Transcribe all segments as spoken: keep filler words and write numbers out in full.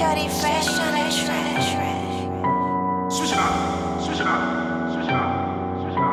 Shawty fresh on that trash. Switch it up, switch it up, switch it up, switch it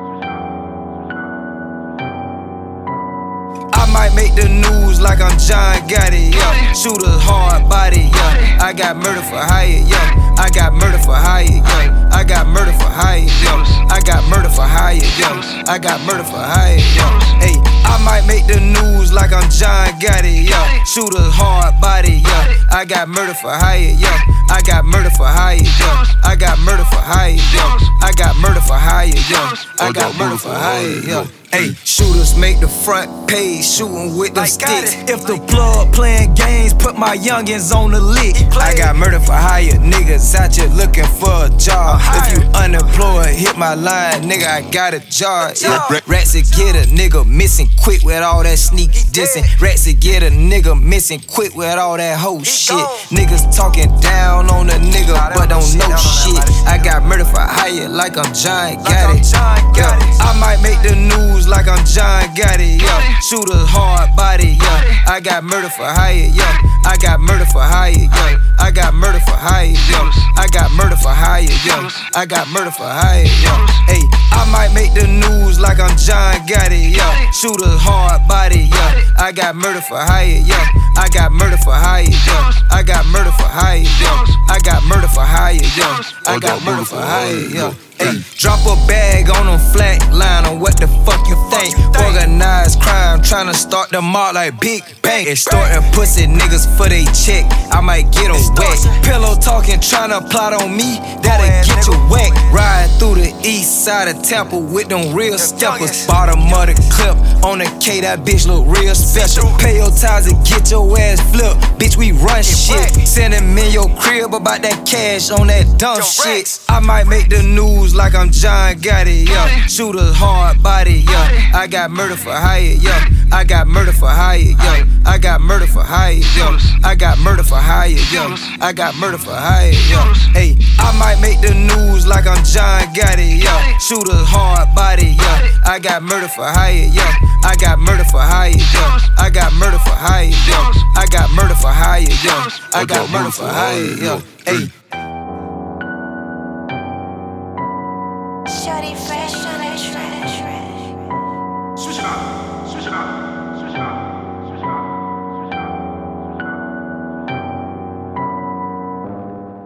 up. I might make the news like I'm John Gotti, yeah. Shoot a hard body, yeah. I got murder for hire, yeah. I got murder for hire, yeah. I got murder for hire, yeah. I got murder for hire, yeah. I got murder for hire, yeah. Hey, I might make the news like I'm John Gotti, yeah. Shoot a hard body, yeah. I got murder for hire, yeah. I got murder for hire, yeah. I got murder for hire, yeah. I got murder for hire, yeah. I got murder for hire, yeah. Hey, shooters make the front page, shooting with them sticks. If the plug playing games, put my youngins on the lick. I got murder for hire, niggas out here looking for a job. If you unemployed, hit my line, nigga, I got a job. Yeah. Rats to get a nigga missing quick with all that sneak dissing. Rats to get a nigga missing quick with all that hoe shit. Niggas talking down on a nigga, but don't know shit. I got murder for hire like I'm John Gotti. Yeah. I might make the news like I'm John Gotti, yeah. Shoot a hard body, yeah. I got murder for hire, yeah. I got murder for hire, yeah. I got murder for hire, yeah. I got murder for hire, yeah. I got murder for hire, yeah. Hey, I might make the news like I'm John Gotti, yeah. Shoot a hard body, yeah. I got murder for hire, yeah. I got murder for hire, yeah. I got murder for hire, yeah. I got murder for hire, yeah. I got murder for hire, yeah. Hey, drop a bag on them flat line on what the fuck you think. Organized crime, tryna start the mob like Big Bang. Extorting pussy niggas for they check, I might get them wet. Pillow talking, tryna plot on me, that'll get you whack. Riding through the east side of Tampa with them real steppers. Bottom of the clip, on the K, that bitch look real special. Pay your ties and get your ass flipped, bitch, we run shit. Send him in your crib about that cash on that dumb shit. I might make the news like I'm John Gotti, yeah. Shoot a hard body, yeah. I got murder for hire, yeah. I got murder for hire, yeah. I got murder for hire, yeah. I got murder for hire, yeah. I got murder for hire, yeah. Hey, I might make the news like I'm John Gotti, yeah. Shoot a hard body, yeah. I got murder for hire, yeah. I got murder for hire, yeah. I got murder for hire, yeah. I got murder for hire, yeah. I got murder for hire, yeah. Hey. Shawty fresh on that trash.